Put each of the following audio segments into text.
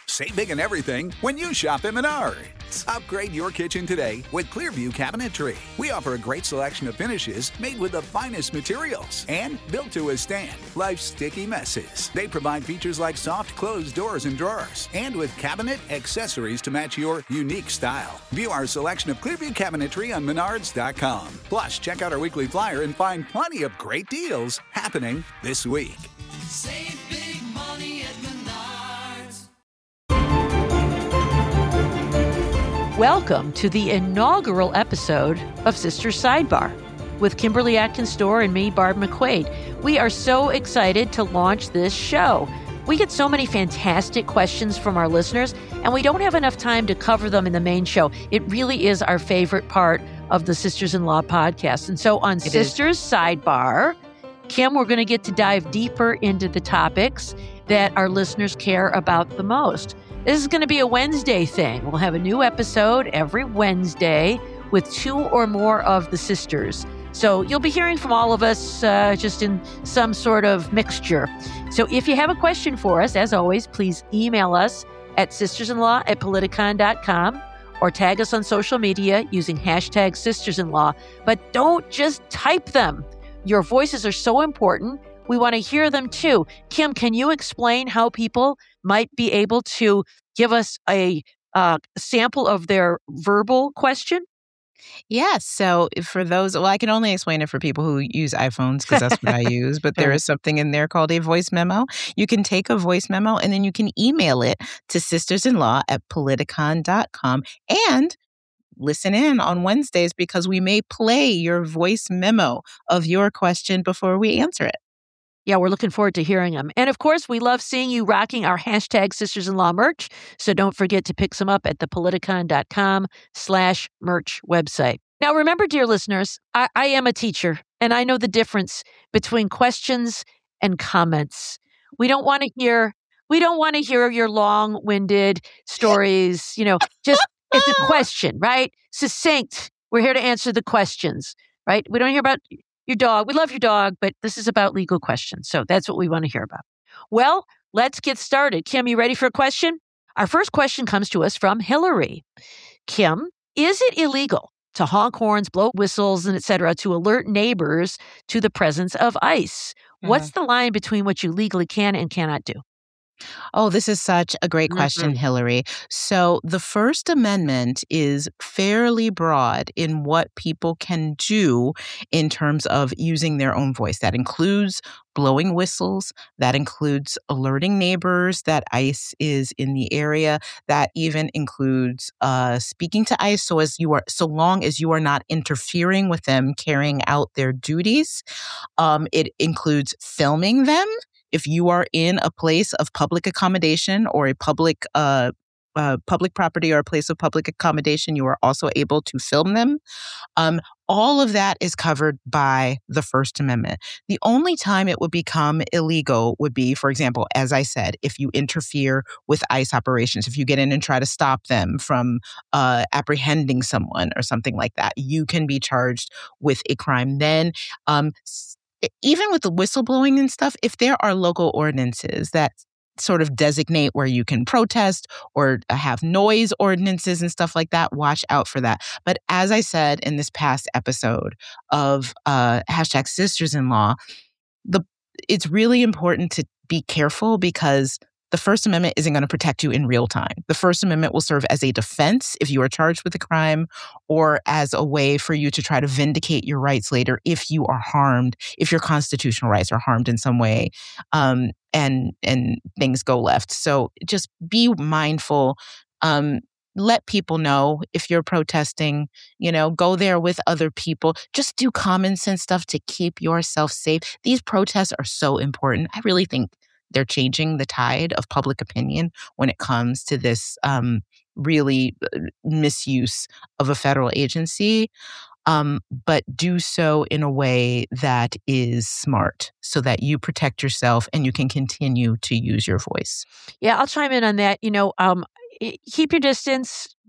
Save big on everything when you shop at Menards. Upgrade your kitchen today with Clearview Cabinetry. We offer a great selection of finishes made with the finest materials and built to withstand life's sticky messes. They provide features like soft closed doors and drawers, and with cabinet accessories to match your unique style. View our selection of Clearview Cabinetry on Menards.com. Plus, check out our weekly flyer and find plenty of great deals happening this week. Save big money at Menards. Welcome to the inaugural episode of Sisters Sidebar with Kimberly Atkins Storr and me, Barb McQuaid. We are so excited to launch this show. We get so many fantastic questions from our listeners, and we don't have enough time to cover them in the main show. It really is our favorite part of the Sisters-in-Law podcast. And so on Sisters Sidebar, Kim, we're going to get to dive deeper into the topics that our listeners care about the most. This is going to be a Wednesday thing. We'll have a new episode every Wednesday with 2 or more of the sisters. So you'll be hearing from all of us just in some sort of mixture. So if you have a question for us, as always, please email us at sistersinlaw@politicon.com or tag us on social media using hashtag sistersinlaw. But don't just type them. Your voices are so important. We want to hear them too. Kim, can you explain how people might be able to give us a sample of their verbal question? Yes. So for those, well, I can only explain it for people who use iPhones because that's what I use. But there is something in there called a voice memo. You can take a voice memo and then you can email it to sistersinlaw@politicon.com and listen in on Wednesdays because we may play your voice memo of your question before we answer it. Yeah, we're looking forward to hearing them. And of course, we love seeing you rocking our hashtag Sisters-in-Law merch. So don't forget to pick some up at the politicon.com/merch website. Now, remember, dear listeners, I am a teacher and I know the difference between questions and comments. We don't want to hear your long-winded stories, just it's a question, right? Succinct. We're here to answer the questions, right? We don't hear about your dog. We love your dog, but this is about legal questions. So that's what we want to hear about. Well, let's get started. Kim, you ready for a question? Our first question comes to us from Hillary. Kim, is it illegal to honk horns, blow whistles, and et cetera, to alert neighbors to the presence of ICE? What's the line between what you legally can and cannot do? Oh, this is such a great question, Hillary. So the First Amendment is fairly broad in what people can do in terms of using their own voice. That includes blowing whistles. That includes alerting neighbors that ICE is in the area. That even includes speaking to ICE so long as you are not interfering with them carrying out their duties. It includes filming them. If you are in a place of public accommodation or a public property or a place of public accommodation, you are also able to film them. All of that is covered by the First Amendment. The only time it would become illegal would be, for example, as I said, if you interfere with ICE operations, if you get in and try to stop them from apprehending someone or something like that, you can be charged with a crime. Then, even with the whistleblowing and stuff, if there are local ordinances that sort of designate where you can protest or have noise ordinances and stuff like that, watch out for that. But as I said in this past episode of hashtag Sisters-in-Law, it's really important to be careful because the First Amendment isn't going to protect you in real time. The First Amendment will serve as a defense if you are charged with a crime or as a way for you to try to vindicate your rights later if you are harmed, if your constitutional rights are harmed in some way, and things go left. So just be mindful. Let people know if you're protesting, go there with other people. Just do common sense stuff to keep yourself safe. These protests are so important. I really think they're changing the tide of public opinion when it comes to this really misuse of a federal agency, but do so in a way that is smart so that you protect yourself and you can continue to use your voice. Yeah, I'll chime in on that. Keep your distance.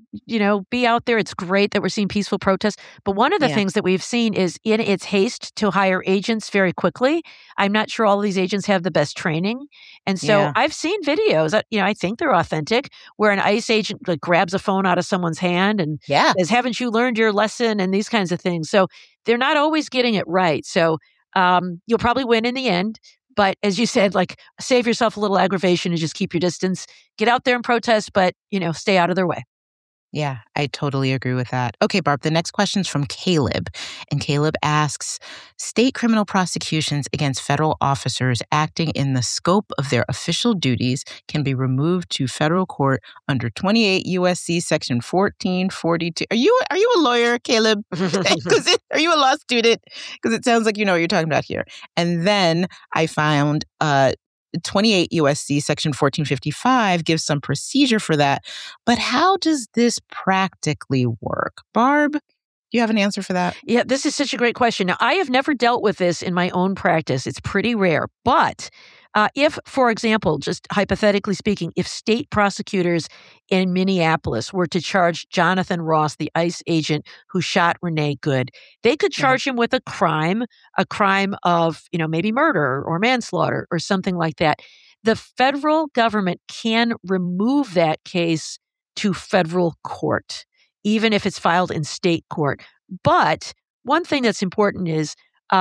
be out there. It's great that we're seeing peaceful protests. But one of the things that we've seen is in its haste to hire agents very quickly, I'm not sure all of these agents have the best training. And so I've seen videos that, I think they're authentic, where an ICE agent grabs a phone out of someone's hand and says, haven't you learned your lesson? And these kinds of things. So they're not always getting it right. So you'll probably win in the end. But as you said, save yourself a little aggravation and just keep your distance. Get out there and protest, but, stay out of their way. Yeah, I totally agree with that. Okay, Barb, the next question's from Caleb. And Caleb asks, state criminal prosecutions against federal officers acting in the scope of their official duties can be removed to federal court under 28 U.S.C. Section 1442. Are you a lawyer, Caleb? Are you a law student? Because it sounds like you know what you're talking about here. And then I found 28 U.S.C. Section 1455 gives some procedure for that. But how does this practically work? Barb, do you have an answer for that? Yeah, this is such a great question. Now, I have never dealt with this in my own practice. It's pretty rare. But if, for example, just hypothetically speaking, if state prosecutors in Minneapolis were to charge Jonathan Ross, the ICE agent who shot Renee Good, they could charge him with a crime of, maybe murder or manslaughter or something like that. The federal government can remove that case to federal court, even if it's filed in state court. But one thing that's important is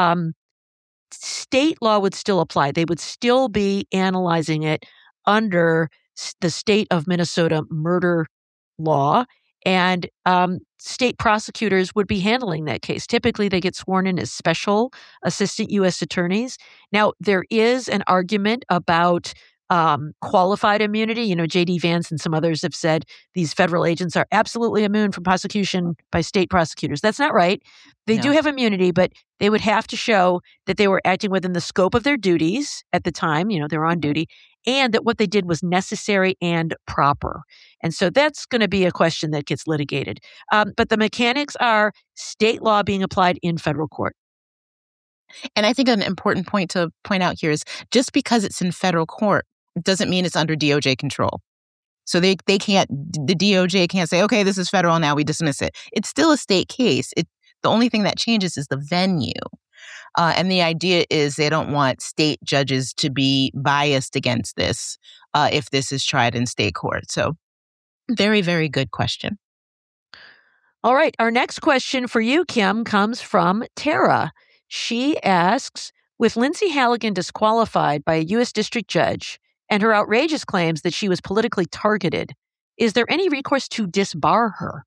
state law would still apply. They would still be analyzing it under the state of Minnesota murder law, and state prosecutors would be handling that case. Typically, they get sworn in as special assistant U.S. attorneys. Now, there is an argument about qualified immunity. J.D. Vance and some others have said these federal agents are absolutely immune from prosecution by state prosecutors. That's not right. They do have immunity, but they would have to show that they were acting within the scope of their duties at the time, they were on duty, and that what they did was necessary and proper. And so that's going to be a question that gets litigated. But the mechanics are state law being applied in federal court. And I think an important point to point out here is just because it's in federal court doesn't mean it's under DOJ control. So the DOJ can't say, okay, this is federal, now we dismiss it. It's still a state case. The only thing that changes is the venue. And the idea is they don't want state judges to be biased against this if this is tried in state court. So very, very good question. All right. Our next question for you, Kim, comes from Tara. She asks, with Lindsay Halligan disqualified by a U.S. district judge and her outrageous claims that she was politically targeted, is there any recourse to disbar her?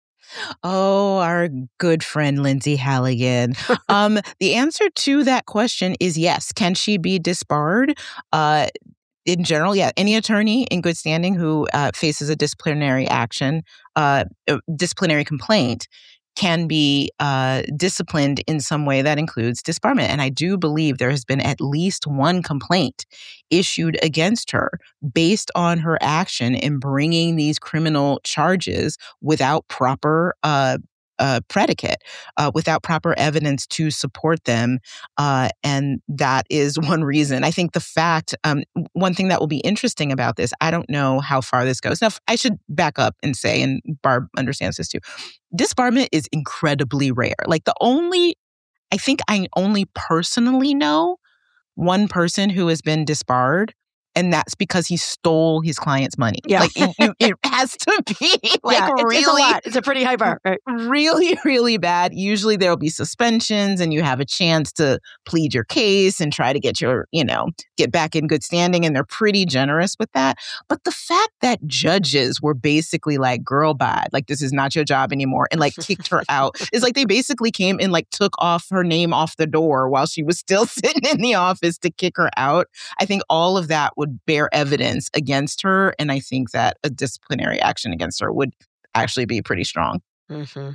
Oh, our good friend, Lindsay Halligan. The answer to that question is yes. Can she be disbarred? In general, any attorney in good standing who faces a disciplinary action, disciplinary complaint, can be disciplined in some way that includes disbarment. And I do believe there has been at least one complaint issued against her based on her action in bringing these criminal charges without proper predicate, without proper evidence to support them. And that is one reason. I think the fact, one thing that will be interesting about this, I don't know how far this goes. Now, I should back up and say, and Barb understands this too, disbarment is incredibly rare. I think I only personally know one person who has been disbarred. And that's because he stole his client's money. Yeah. It has to be really, it's a lot. It's a pretty high bar. Right? Really, really bad. Usually there'll be suspensions and you have a chance to plead your case and try to get get back in good standing. And they're pretty generous with that. But the fact that judges were basically like, girl, bad, this is not your job anymore, and kicked her out is they basically came and took off her name off the door while she was still sitting in the office to kick her out. I think all of that would bear evidence against her. And I think that a disciplinary action against her would actually be pretty strong. Mm-hmm.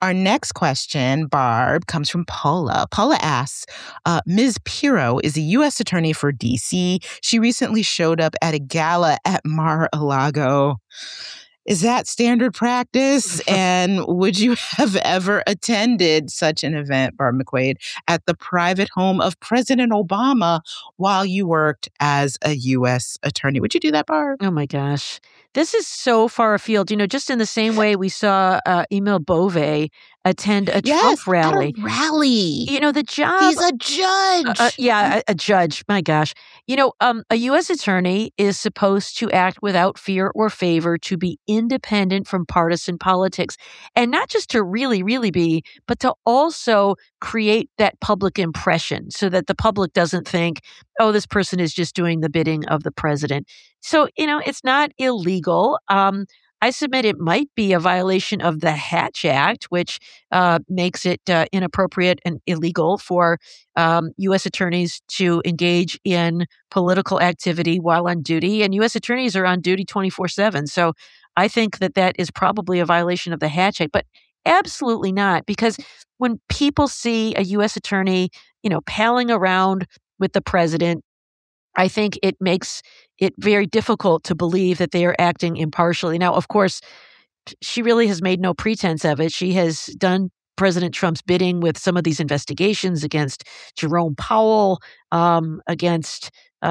Our next question, Barb, comes from Paula. Paula asks, Ms. Pirro is a U.S. attorney for D.C. She recently showed up at a gala at Mar-a-Lago. Is that standard practice? And would you have ever attended such an event, Barb McQuade, at the private home of President Obama while you worked as a U.S. attorney? Would you do that, Barb? Oh my gosh. This is so far afield. Just in the same way we saw Emil Bove attend a Trump rally. At a rally. The job. He's a judge. A judge. My gosh. A U.S. attorney is supposed to act without fear or favor, to be independent from partisan politics, and not just to really, really be, but to also create that public impression so that the public doesn't think, oh, this person is just doing the bidding of the president. So, it's not illegal. I submit it might be a violation of the Hatch Act, which makes it inappropriate and illegal for U.S. attorneys to engage in political activity while on duty. And U.S. attorneys are on duty 24/7. So I think that is probably a violation of the Hatch Act, but absolutely not. Because when people see a U.S. attorney, palling around with the president, I think it makes it very difficult to believe that they are acting impartially. Now, of course, she really has made no pretense of it. She has done President Trump's bidding with some of these investigations against Jerome Powell, against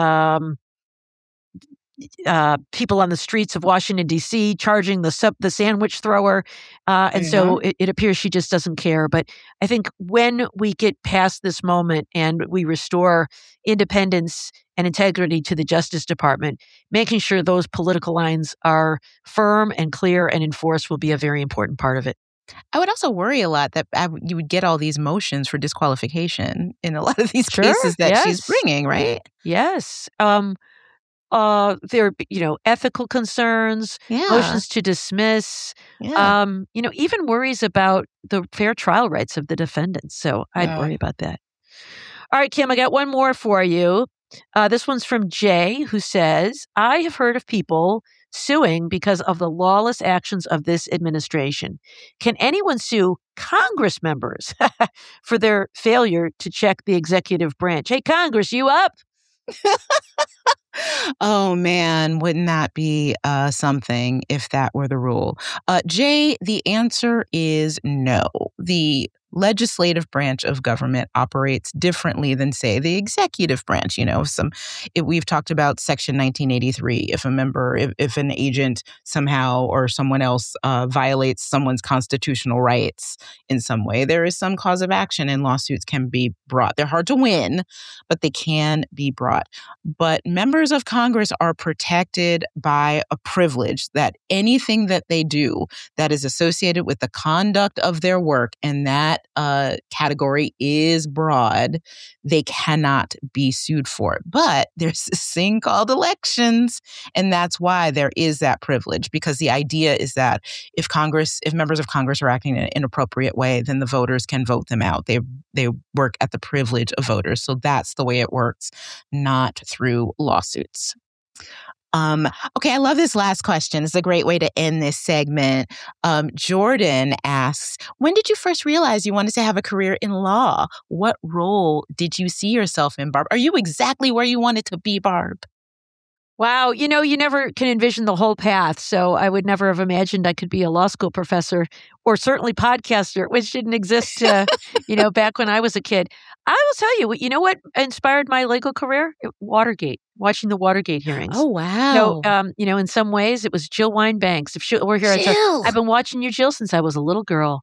people on the streets of Washington, D.C., charging the sandwich thrower. And so it appears she just doesn't care. But I think when we get past this moment and we restore independence and integrity to the Justice Department, making sure those political lines are firm and clear and enforced will be a very important part of it. I would also worry a lot that you would get all these motions for disqualification in a lot of these cases that she's bringing, right? Yes. There are, ethical concerns, motions to dismiss, even worries about the fair trial rights of the defendants. So I'd worry about that. All right, Kim, I got one more for you. This one's from Jay, who says, I have heard of people suing because of the lawless actions of this administration. Can anyone sue Congress members for their failure to check the executive branch? Hey, Congress, you up? Oh, man, wouldn't that be something if that were the rule? Jay, the answer is no. The legislative branch of government operates differently than, say, the executive branch. We've talked about Section 1983. If an agent somehow or someone else violates someone's constitutional rights in some way, there is some cause of action and lawsuits can be brought. They're hard to win, but they can be brought. But members of Congress are protected by a privilege that anything that they do that is associated with the conduct of their work, and that category is broad, they cannot be sued for it. But there's this thing called elections, and that's why there is that privilege, because the idea is that if members of Congress are acting in an inappropriate way, then the voters can vote them out. They work at the privilege of voters. So that's the way it works, not through lawsuits. Okay, I love this last question. It's a great way to end this segment. Jordan asks, when did you first realize you wanted to have a career in law? What role did you see yourself in, Barb? Are you exactly where you wanted to be, Barb? Wow. You never can envision the whole path. So I would never have imagined I could be a law school professor or certainly podcaster, which didn't exist, back when I was a kid. I will tell you, what inspired my legal career? Watergate, watching the Watergate hearings. Oh, wow. So, in some ways it was Jill Wine-Banks. If she were here, I'd say, I've been watching you, Jill, since I was a little girl.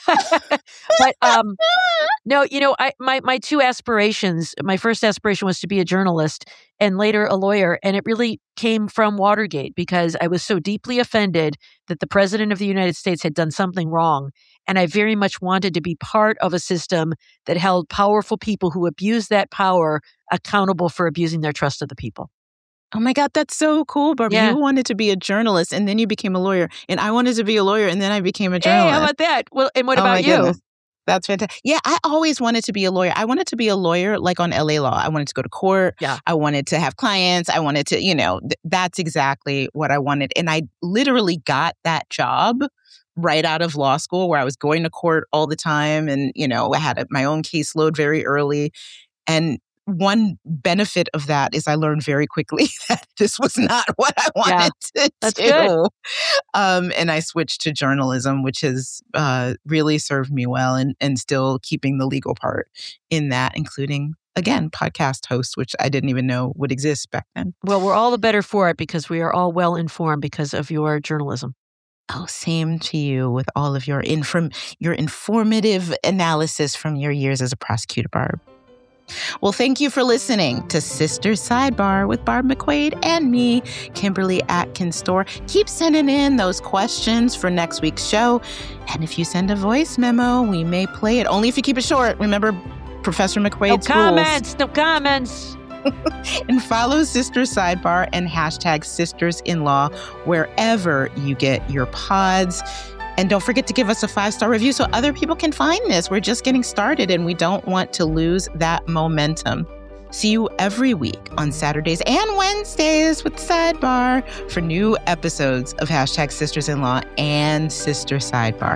But no, my two aspirations, my first aspiration was to be a journalist and later a lawyer. And it really came from Watergate because I was so deeply offended that the president of the United States had done something wrong. And I very much wanted to be part of a system that held powerful people who abused that power accountable for abusing their trust of the people. Oh my God, that's so cool, Barbara. Yeah. You wanted to be a journalist and then you became a lawyer. And I wanted to be a lawyer and then I became a journalist. Hey, how about that? Well, and what about you? Goodness. That's fantastic. Yeah, I always wanted to be a lawyer. I wanted to be a lawyer like on LA Law. I wanted to go to court. Yeah. I wanted to have clients. I wanted to, that's exactly what I wanted. And I literally got that job right out of law school where I was going to court all the time and, I had my own caseload very early. And one benefit of that is I learned very quickly that this was not what I wanted to that's do. Good. And I switched to journalism, which has really served me well and still keeping the legal part in that, including, again, podcast host, which I didn't even know would exist back then. Well, we're all the better for it because we are all well informed because of your journalism. Oh, same to you with all of your informative analysis from your years as a prosecutor, Barb. Well, thank you for listening to Sister Sidebar with Barb McQuade and me, Kimberly Atkins Stohr. Keep sending in those questions for next week's show. And if you send a voice memo, we may play it. Only if you keep it short. Remember Professor McQuade's rules. No comments. And follow Sister Sidebar and hashtag Sisters-in-Law wherever you get your pods. And don't forget to give us a 5-star review so other people can find this. We're just getting started and we don't want to lose that momentum. See you every week on Saturdays and Wednesdays with Sidebar for new episodes of hashtag Sisters-in-Law and Sister Sidebar.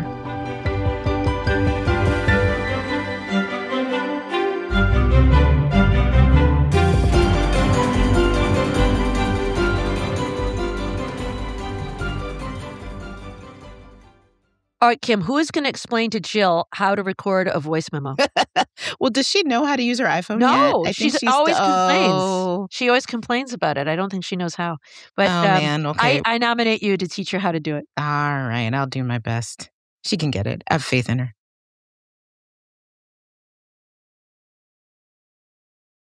All right, Kim, who is going to explain to Jill how to record a voice memo? Well, does she know how to use her iPhone No, yet? she always complains. She always complains about it. I don't think she knows how. But man, okay. I nominate you to teach her how to do it. All right, I'll do my best. She can get it. I have faith in her.